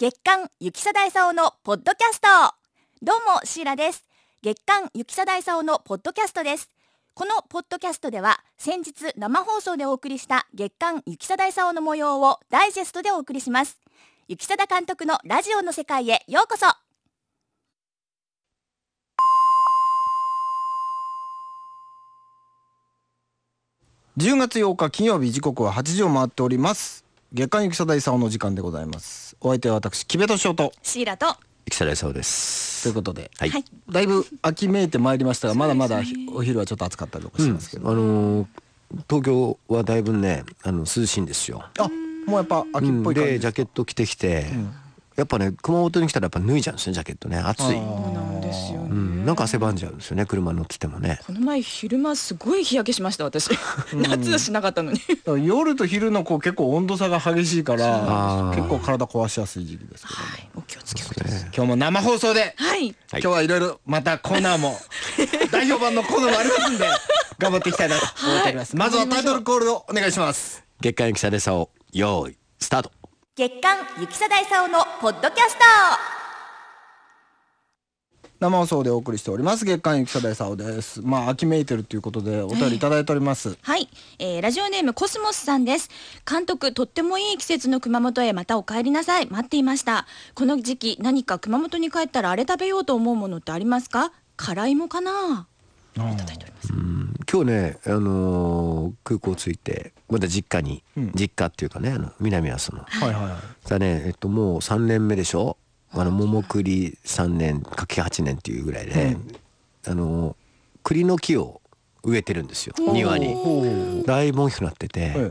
月刊雪貞勲のポッドキャスト。どうもシーラです。月刊雪貞勲のポッドキャストです。このポッドキャストでは先日生放送でお送りした月刊雪貞勲の模様をダイジェストでお送りします。雪貞監督のラジオの世界へようこそ。 10月8日金曜日、時刻は8時を回っております。月刊雪貞勲の時間でございます。お相手は私木部敏夫とシーラと雪貞勲です。 ということで、 はい、 だいぶ秋めいてまいりましたが、まだまだお昼はちょっと暑かったりとかしますけど、 東京はだいぶね涼しいんですよ。 あ、もうやっぱ秋っぽい感じでジャケット着てきて、やっぱね熊本に来たらやっぱ脱いじゃうんですね、ジャケットね。暑い。 そうなんですよね。 なんか汗ばんじゃうんですよね、車乗っててもね。 この前昼間すごい日焼けしました私。夏しなかったのに。 夜と昼の結構温度差が激しいから結構体壊しやすい時期ですけども、 お気をつけください。 今日も生放送で、 今日はいろいろまたコーナーも代表版のコーナーもありますんで頑張っていきたいなと思っております。まずはタイトルコールをお願いします。 月刊雪貞勲、用意スタート。 月刊雪貞勲のポッドキャスト。 生放送でお送りしております月刊雪貞勲です。秋めいてるということでお便りいただいております。 ラジオネームコスモスさんです。監督、とってもいい季節の熊本へまたお帰りなさい。待っていました。この時期何か熊本に帰ったらあれ食べようと思うものってありますか？辛いもかな。いただいております。 今日ね、空港着いてまだ実家に、実家っていうかね、南阿蘇の、だね、もう3年目でしょ。桃栗3年かけ8年っていうぐらいで、栗の木を植えてるんですよ、庭に。だいぶ大きくなってて、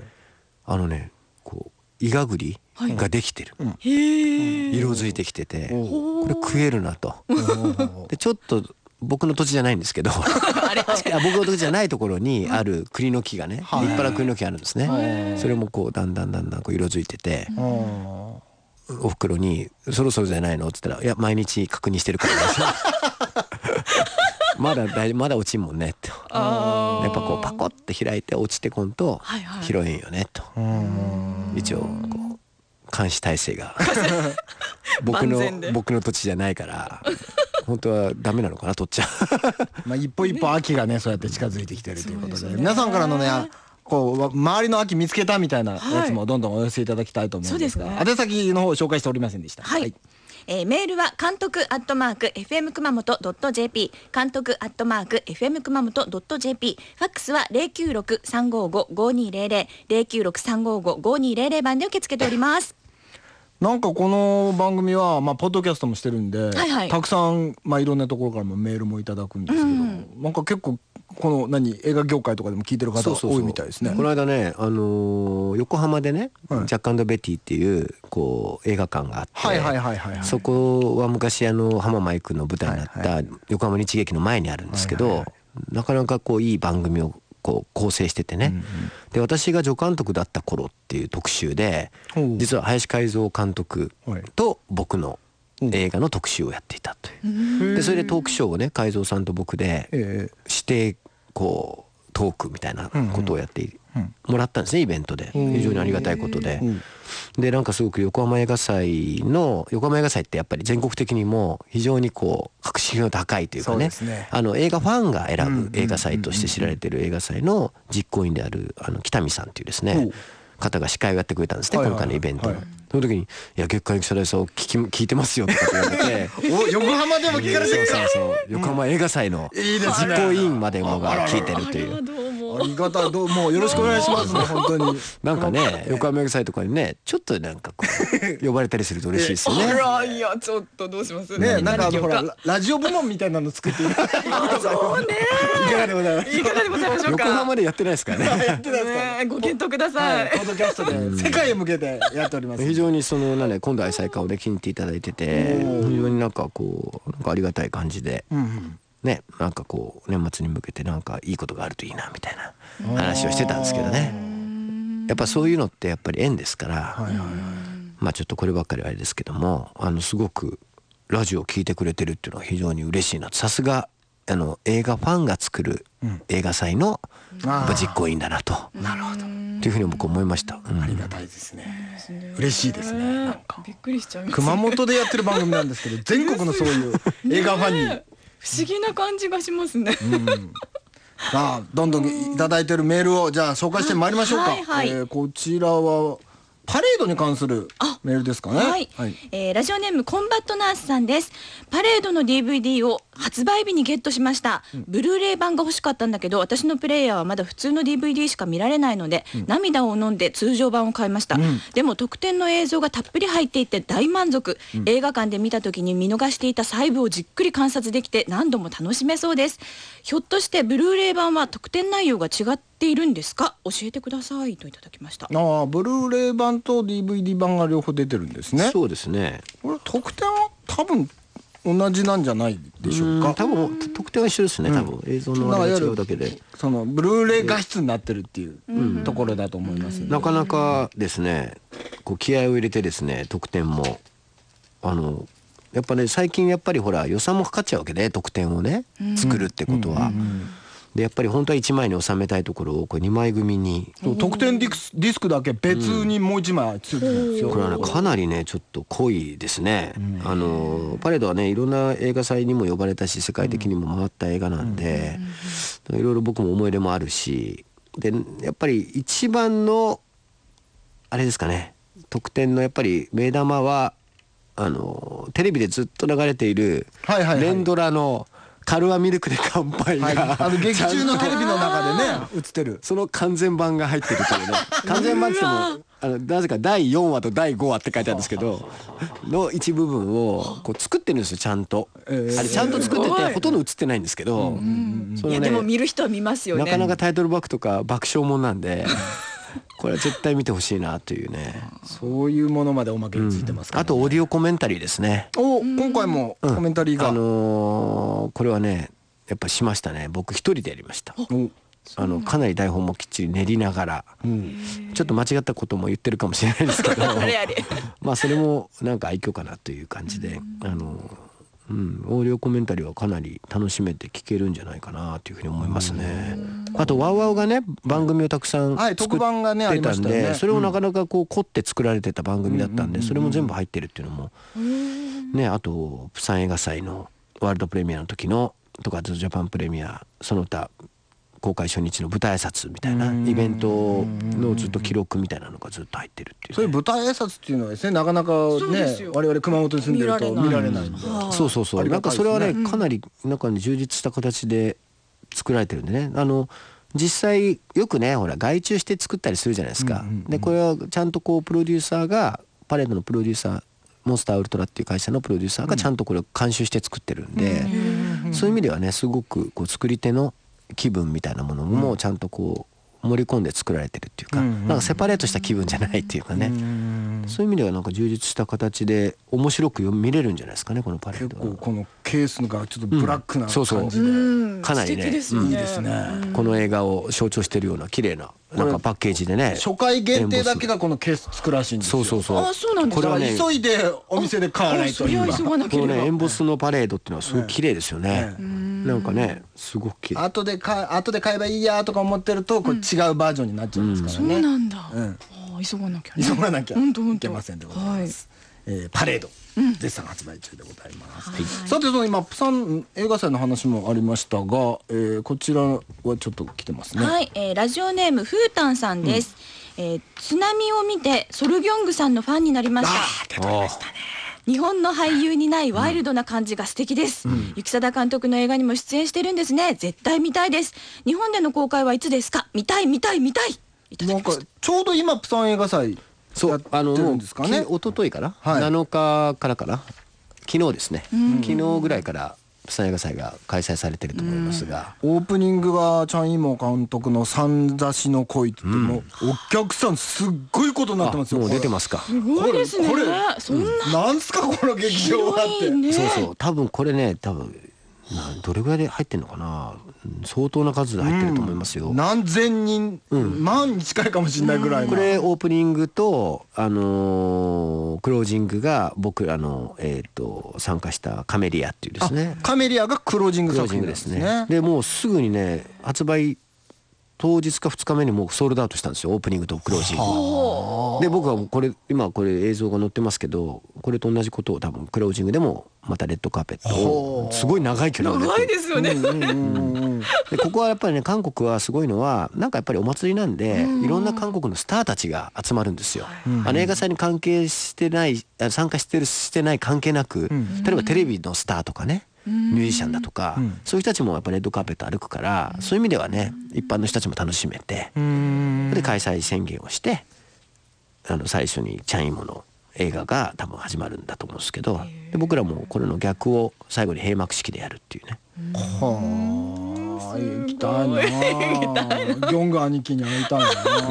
イガグリができてる、色づいてきてて、これ食えるなと。でちょっと僕の土地じゃないんですけど僕の土地じゃないところにある栗の木がね、立派な栗の木があるんですね。それもだんだん色づいてて、お袋に「そろそろじゃないの?」って言ったら「いや毎日確認してるからね」まだ落ちんもんねってやっぱパコって開いて落ちてこんと拾えんよねと。一応監視体制が僕の土地じゃないから本当はダメなのかな、取っちゃう。 一歩一歩秋がねそうやって近づいてきてるということで、皆さんからのね周りの秋見つけたみたいなやつもどんどんお寄せいただきたいと思うんですが、宛先の方を紹介しておりませんでした。 メールは監督@fm熊本.jp、監督@fm熊本.jp、ファックスは096-355-5200、096-355-5200番で受け付けております。 なんかこの番組はポッドキャストもしてるんで、たくさんいろんなところからもメールもいただくんですけど、なんか結構この映画業界とかでも聞いてる方多いみたいですね。 この間ね、横浜でね、ジャック&ベティっていう映画館があって、そこは昔浜マイクの舞台になった横浜日劇の前にあるんですけど、なかなかいい番組を構成しててね、で私が助監督だった頃っていう特集で、実は林海蔵監督と僕の映画の特集をやっていたという。でそれでトークショーをね、海蔵さんと僕でしてトークみたいなことをやってもらったんですね、イベントで。非常にありがたいことで、でなんかすごく横浜映画祭ってやっぱり全国的にも非常に格式の高いというかね、映画ファンが選ぶ映画祭として知られている映画祭の実行委員である北見さんっていうですね方が司会をやってくれたんですね、今回のイベントの。その時に「いや月刊雪貞勲聞いてますよ」とかって言われて横浜でも聞かれてるか。 横浜映画祭の実行委員までもが聞いてるという。 ありがたい。どうもよろしくお願いしますね、本当に。 なんかね、横浜映画祭とかにねちょっとなんか呼ばれたりすると嬉しいですよね。 いやちょっとどうしますね。なんかほらラジオ部門みたいなの作っていただいて、 そうね、 いかがでございますか。 いかがでございましょうか。 横浜でやってないですからね。 やってないですか。 ご検討ください。 ポッドキャストで世界へ向けてやっております。 非常に今度愛妻家をね気に入っていただいてて、非常になんかありがたい感じでね、なんか年末に向けてなんかいいことがあるといいなみたいな話をしてたんですけどね。やっぱそういうのってやっぱり縁ですから、ちょっとこればっかりはあれですけども、すごくラジオを聞いてくれてるっていうのは非常に嬉しいな。さすが映画ファンが作る映画祭の実行委員だなと、 なるほどというふうに僕思いました。 ありがたいですね。嬉しいですね。なんかびっくりしちゃいます。 熊本でやってる番組なんですけど、全国のそういう映画ファンに不思議な感じがしますね。 さあどんどんいただいてるメールをじゃあ紹介してまいりましょうか。こちらはパレードに関するメールですかね。 はい、ラジオネームコンバットナースさんです。パレードの DVD を発売日にゲットしました。ブルーレイ版が欲しかったんだけど、私のプレイヤーはまだ普通の DVD しか見られないので、涙を飲んで通常版を買いました。でも特典の映像がたっぷり入っていて大満足。映画館で見た時に見逃していた細部をじっくり観察できて何度も楽しめそうです。ひょっとしてブルーレイ版は特典内容が違っているんですか？教えてくださいといただきました。 ブルーレイ版と DVD 版が両方出てるんですね。 そうですね。 これ特典は多分同じなんじゃないでしょうか。 多分特典は一緒ですね。多分映像のあれが違うだけで、 そのブルーレイ画質になってるっていうところだと思います。 なかなかですね、こう気合を入れてですね、特典もやっぱね、最近やっぱりほら予算もかかっちゃうわけで、特典をね作るってことは。でやっぱり本当は1枚に収めたいところをこれ2枚組に、 特典ディスクだけ別にもう1枚ついてるんですよ。 これはねかなりねちょっと濃いですね。パレードはねいろんな映画祭にも呼ばれたし、世界的にも回った映画なんで、いろいろ僕も思い入れもあるし、でやっぱり一番のあれですかね、特典のやっぱり目玉はテレビでずっと流れている連ドラのカルアミルクで乾杯が、 劇中のテレビの中でね映ってる、 その完全版が入ってるというね。完全版って言ってもなぜか第4話と第5話って書いてあるんですけどの一部分をこう作ってるんですよ、ちゃんと。あれちゃんと作っててほとんど映ってないんですけど、 いやでも見る人は見ますよね。 なかなかタイトルバックとか爆笑もんなんでこれは絶対見てほしいなというね。 そういうものまでおまけについてますから、ね。 あとオーディオコメンタリーですね。 今回もコメンタリーが、 これはねやっぱしましたね。僕一人でやりました。かなり台本もきっちり練りながら、ちょっと間違ったことも言ってるかもしれないですけどまあそれもなんか愛嬌かなという感じで、オーディオコメンタリーはかなり楽しめて聞けるんじゃないかなというふうに思いますね。あとワウワウがね番組をたくさん作ってたんで、それをなかなかこう凝って作られてた番組だったんで、それも全部入ってるっていうのもね。あとプサン映画祭のワールドプレミアの時のとかジャパンプレミアその他公開初日の舞台挨拶みたいなイベントのずっと記録みたいなのがずっと入ってるっていう、ね、 そういう舞台挨拶っていうのはですね、なかなかね我々熊本に住んでると見られないんで、 そうなんかそれはねかなり中に充実した形で作られてるんでね。実際よくねほら外注して作ったりするじゃないですか。でこれはちゃんとこうプロデューサーがパレードのプロデューサーモンスターウルトラっていう会社のプロデューサーがちゃんとこれを監修して作ってるんで、そういう意味ではねすごくこう作り手の気分みたいなものもちゃんとこう盛り込んで作られてるっていうか、なんかセパレートした気分じゃないっていうかね、そういう意味ではなんか充実した形で面白く見れるんじゃないですかね、このパレードは。 結構このケースがちょっとブラックな感じで、 かなりねいいですね。この映画を象徴してるような綺麗ななんかパッケージでね、 初回限定だけがこのケース作るらしいんですよ。 そうなんですか。 これはね急いでお店で買わないと。 このねエンボスのパレードっていうのはすごい綺麗ですよね。なんかねすごく綺麗。 後で買えばいいやとか思ってるとこう違うバージョンになっちゃうんですからね。 そうなんだ。急がなきゃいけませんでございます。パレード絶賛発売中でございます。さて今プサン映画祭の話もありましたが、こちらはちょっと来てますね。 はい、ラジオネームフータンさんです。津波を見てソルギョングさんのファンになりました。 出てましたね。 日本の俳優にないワイルドな感じが素敵です。行定監督の映画にも出演してるんですね。絶対見たいです。日本での公開はいつですか？見たい。 なんかちょうど今プサン映画祭やってるんですかね。 一昨日かな、7日からかな、昨日ですね、昨日ぐらいからプサン映画祭が開催されてると思いますが、 オープニングはチャン・イモ監督のさんざしの恋ってもお客さんすっごいことになってますよ。 もう出てますか。 すごいですね。 これなんすかこの劇場はって。 そう多分これねどれぐらいで入ってんのかな、相当な数で入ってると思いますよ。 何千人、万に近いかもしれないぐらいの。 これオープニングとクロージングが僕らの参加したカメリアっていうですね。 カメリアがクロージング作品ですね。 でもうすぐにね発売当日か2日目にもうソールドアウトしたんですよ、オープニングとクロージングで。僕はこれ今これ映像が載ってますけど、これと同じことを多分クロージングでもまたレッドカーペットをすごい長い距離を長いですよね。 でここはやっぱりね、韓国はすごいのはなんかやっぱりお祭りなんで、いろんな韓国のスターたちが集まるんですよ。映画祭に関係してない参加してるしてない関係なく、例えばテレビのスターとかね、ミュージシャンだとか、そういう人たちもやっぱレッドカーペット歩くから、そういう意味ではね一般の人たちも楽しめて、で開催宣言をして最初にチャイムの映画が多分始まるんだと思うんですけど、で僕らもこれの逆を最後に閉幕式でやるっていうね。 はあ、行きたいな。ギョング兄貴に会いたいな。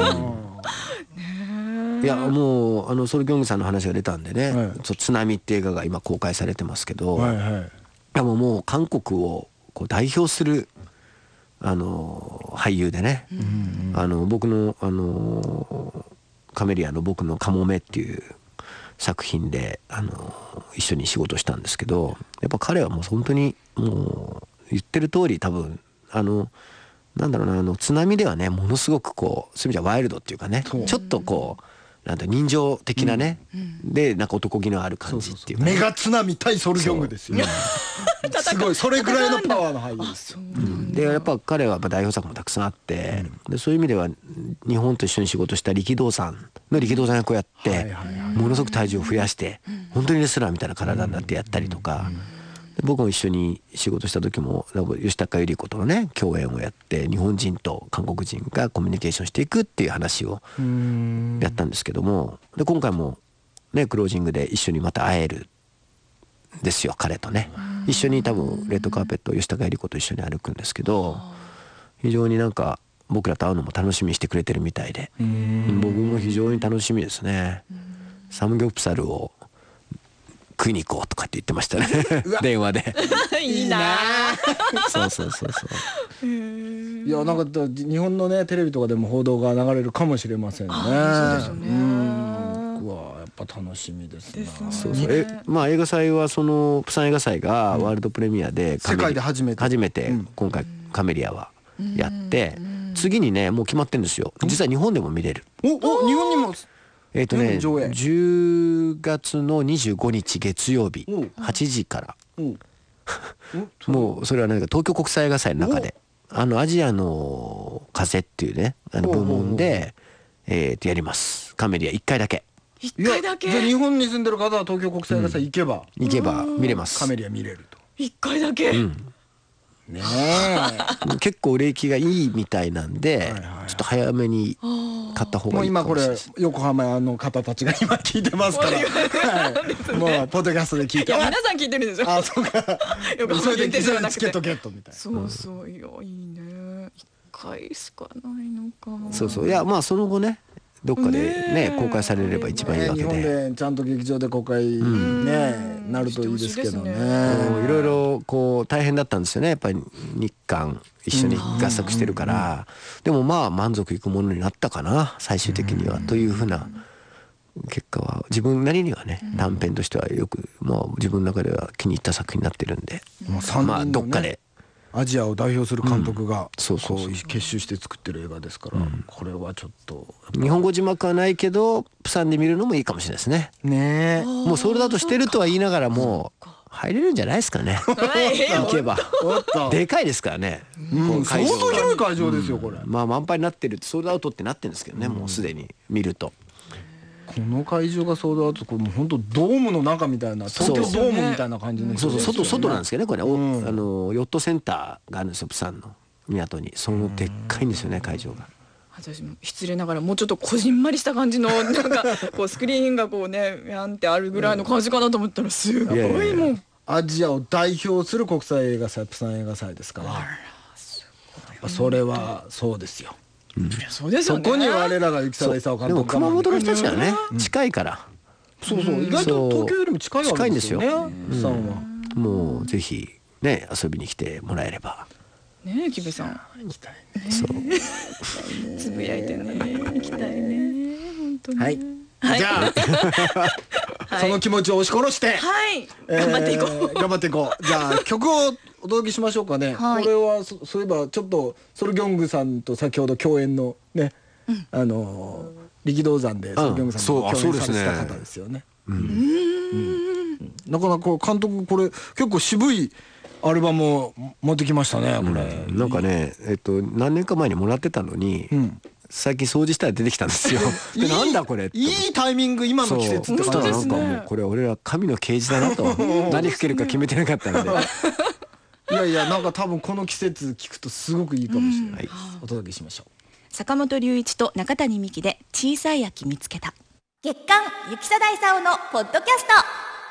いやもうソルギョングさんの話が出たんでね、津波って映画が今公開されてますけど、いやもう韓国をこう代表する俳優でね、僕のカメリアの僕のカモメっていう作品で一緒に仕事したんですけど、やっぱ彼はもう本当にもう言ってる通り、多分なんだろうな、津波ではねものすごくこうそういう意味じゃワイルドっていうかね、ちょっとこうなんて人情的なね、でなんか男気のある感じっていうか、 メガ津波対ソルギョングですよ。すごいそれぐらいのパワーの俳優ですよ。 でやっぱ彼はやっぱ代表作もたくさんあって、でそういう意味では日本と一緒に仕事した力道山の力道山役をやって、ものすごく体重を増やして本当にレスラーみたいな体になってやったりとか、僕も一緒に仕事した時も吉高由里子とのね共演をやって、日本人と韓国人がコミュニケーションしていくっていう話をやったんですけども、で今回もねクロージングで一緒にまた会えるんですよ、彼とね。一緒に多分レッドカーペットを吉高由里子と一緒に歩くんですけど、非常になんか僕らと会うのも楽しみにしてくれてるみたいで、僕も非常に楽しみですね。サムギョプサルを食いに行こうとかって言ってましたね電話で。 いいな。 そういやなんか日本のねテレビとかでも報道が流れるかもしれませんね。そうですよね。僕はやっぱ楽しみですね。 まあ映画祭はそのプサン映画祭がワールドプレミアで世界で初めて今回カメリアはやって、次にねもう決まってるんですよ。実は日本でも見れる。 日本にも 10月の25日月曜日8時からもうそれは何か東京国際映画祭の中でアジアの風っていうね部門でやります。カメリア1回だけ。 1回だけ。 じゃあ日本に住んでる方は東京国際映画祭行けば見れます。 カメリア見れると。 1回だけ。 ね結構売れ行きがいいみたいなんで、ちょっと早めに買った方がいいかもしれないです。 もう今これ横浜の方たちが今聞いてますから、もうポッドキャストで聞いて、 皆さん聞いてるんですよ。 あ、そうか。それでチケットゲットみたいな。 そういやいいね。1回しかないのか。 そういやまあその後ねどっかでね公開されれば一番いいわけで、 日本でちゃんと劇場で公開ねなるといいですけどね。 いろいろこう大変だったんですよね、やっぱり日韓一緒に合作してるから。でもまあ満足いくものになったかな最終的には、というふうな結果は自分なりにはね短編としてはよく自分の中では気に入った作品になってるんで、まあどっかでアジアを代表する監督が結集して作ってる映画ですから、これはちょっと日本語字幕はないけどプサンで見るのもいいかもしれないですね。 ねえ、 もうソールドアウトしてるとは言いながらも入れるんじゃないですかね行けば。でかいですからね、 相当広い会場ですよこれ。 まあ満杯になってる、ソールドアウトってなってるんですけどね、もうすでに見ると。 この会場がソールドアウト、これもう本当ドームの中みたいな、東京ドームみたいな感じの。 外なんですけどねこれ、ヨットセンターがあるんですよ、プサンの港に。そのでっかいんですよね会場が。 私も失礼ながらもうちょっとこじんまりした感じのなんかこうスクリーンがこうねやんってあるぐらいの感じかなと思ったら、すごいもうアジアを代表する国際映画祭、プサン映画祭ですから、それはそうですよ。 そうですよね。 そこに我らが雪貞勲監督。 でも熊本の人たちはね近いから、 意外と東京よりも近いわけですよね。プサンはもうぜひね遊びに来てもらえればねえ、木部さん行きたい。 そうつぶやいてね、行きたいね本当に。 はい、じゃあその気持ちを押し殺して、 頑張っていこう。 頑張っていこう。じゃあ曲をお届けしましょうかね。これはそういえばちょっとソルギョングさんと先ほど共演のね、力道山でソルギョングさんと共演されてた方ですよね。なかなか監督これ結構渋いアルバムを持ってきましたね。これなんかね何年か前にもらってたのに、最近掃除したら出てきたんですよ。でなんだこれいいタイミング、今の季節って感じですね。なんかもうこれ俺ら神の啓示だなと何吹けるか決めてなかったのでいやなんか多分この季節聞くとすごくいいかもしれない。お届けしましょう。 坂本龍一と中谷美紀で小さい秋見つけた。 月刊雪貞勲のポッドキャスト。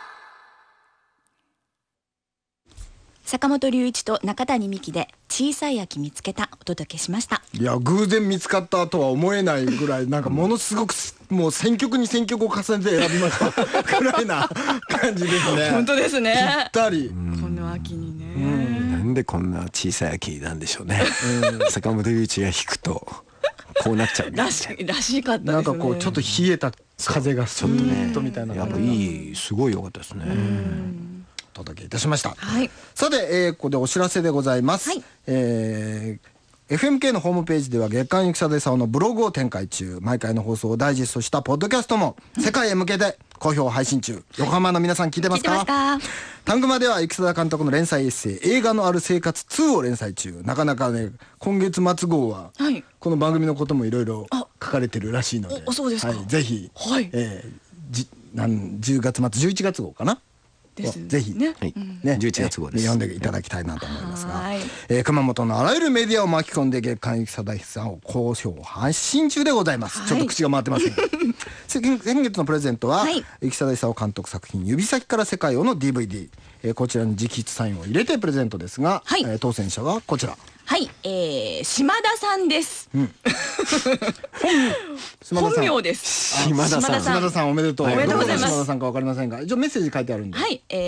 坂本龍一と中谷美紀で小さい秋見つけたお届けしました。 いや偶然見つかったとは思えないぐらいなんかものすごくもう選曲に選曲を重ねて選びましたぐらいな感じですね。 本当ですね。 ぴったり。 この秋にね。 なんでこんな小さい秋なんでしょうね。坂本龍一が弾くとこうなっちゃうらしかったですね。 なんかこうちょっと冷えた風がちょっとみたいな。 やっぱいいすごい良かったですね。 お届けいたしました。さて、ここでお知らせでございます。FMK のホームページでは月刊雪貞勲のブログを展開中。毎回の放送をダイジェストしたポッドキャストも世界へ向けて好評配信中。横浜の皆さん聞いてますか？タングマでは雪貞監督の連載エッセイ映画のある生活2を連載中。なかなかね今月末号はこの番組のこともいろいろ書かれてるらしいので、 そうですか。 ぜひ、10月末11月号かな、ぜひね 11月号です読んでいただきたいなと思いますが、熊本のあらゆるメディアを巻き込んで月刊雪貞勲を好評配信中でございます。ちょっと口が回ってませんが先月のプレゼントは雪貞勲監督作品指先から世界をの DVD、こちらに直筆サインを入れてプレゼントですが、当選者はこちら。 島田さんです。本名です。 島田さんおめでとう。 おめでとうございます。 島田さんかわかりませんが、一応メッセージ書いてあるんで。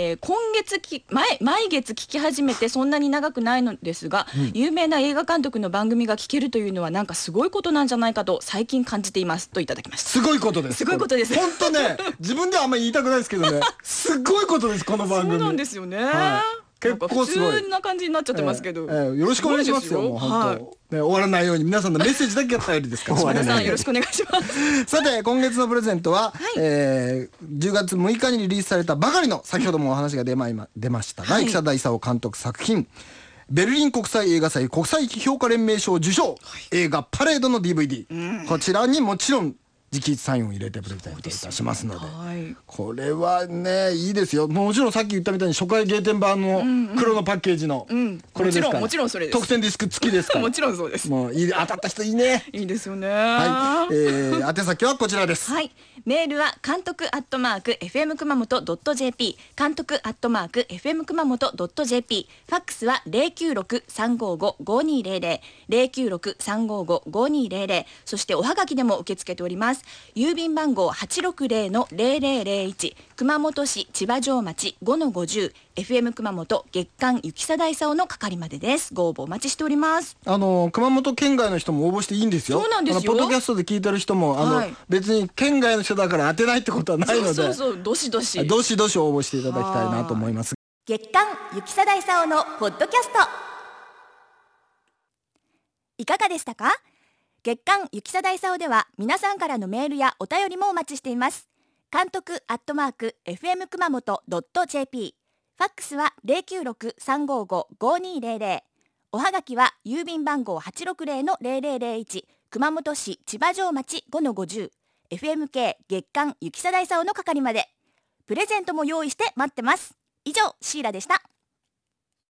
毎月聞き始めてそんなに長くないのですが、有名な映画監督の番組が聞けるというのはなんかすごいことなんじゃないかと最近感じていますといただきました。 すごいことです。 すごいことです。 本当ね、自分ではあんまり言いたくないですけどね、すごいことですこの番組。 そうなんですよね。 結構すごい普通な感じになっちゃってますけど、 よろしくお願いしますよ。もう本当、終わらないように皆さんのメッセージだけが頼りですから。 皆さんよろしくお願いします。 さて今月のプレゼントは、10月6日にリリースされたばかりの先ほどもお話が出ましたが、雪貞勲監督作品ベルリン国際映画祭国際評価連盟賞受賞、映画パレードの DVD、こちらにもちろん直筆サインを入れてプレゼントいたしますので、これはねいいですよ。もちろんさっき言ったみたいに初回ゲーテン版の黒のパッケージのこれですから、 もちろんそれです。 特典ディスク付きですからもちろんそうです。 もういい、当たった人いいね。 いいですよね。 宛先はこちらです。 メールは監督@fm熊本.jp、監督@fm熊本.jp、ファックスは096-355-5200、096-355-5200、そしておはがきでも受け付けております。郵便番号 860-0001、熊本市千葉城町 5-50、 FM 熊本月刊雪貞勲の係までです。ご応募お待ちしております。 熊本県外の人も応募していいんですよ。 そうなんですよ。 ポッドキャストで聞いてる人も別に県外の人だから当てないってことはないので、 どしどし応募していただきたいなと思います。 月刊雪貞勲のポッドキャストいかがでしたか？月刊雪貞勲では皆さんからのメールやお便りもお待ちしています。監督@fm熊本.jp、 ファックスは096-355-5200、おはがきは郵便番号 860-0001、 熊本市千葉城町 5-50、 FMK 月刊雪貞勲の係まで。プレゼントも用意して待ってます。以上、シーラでした。